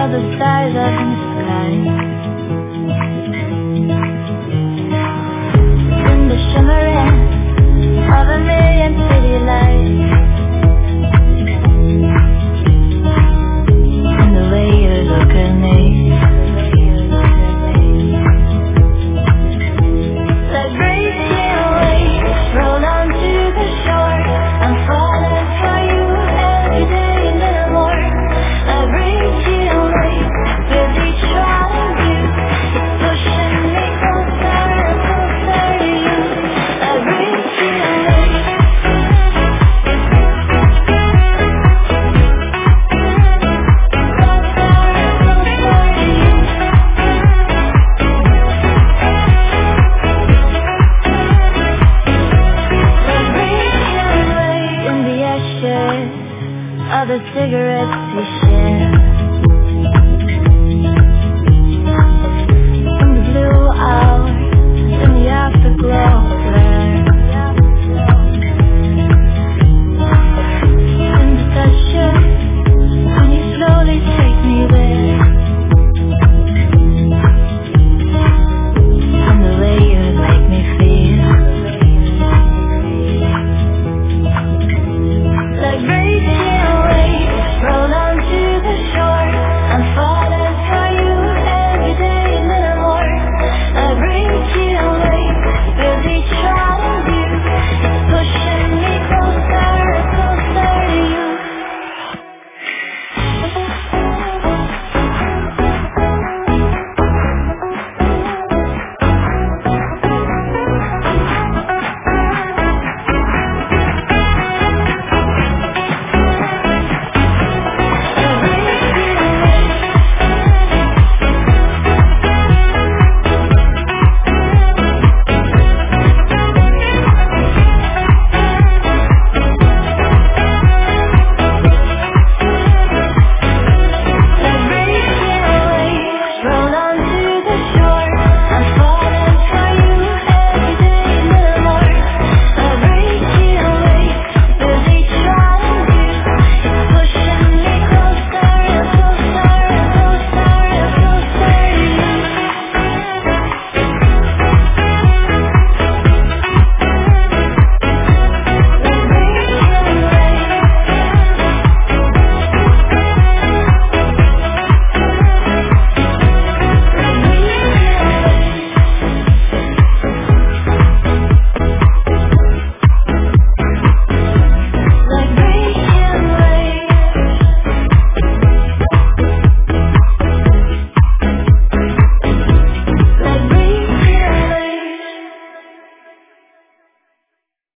all the stars up in the sky. In the shimmering of a million city lights, and the way you look at me, like breaking waves roll onto the shore. I'm falling for you every day a little more. Like breaking waves with each shot of you, it's pushing me closer and closer to you. Like breaking waves. Of the cigarettes we share,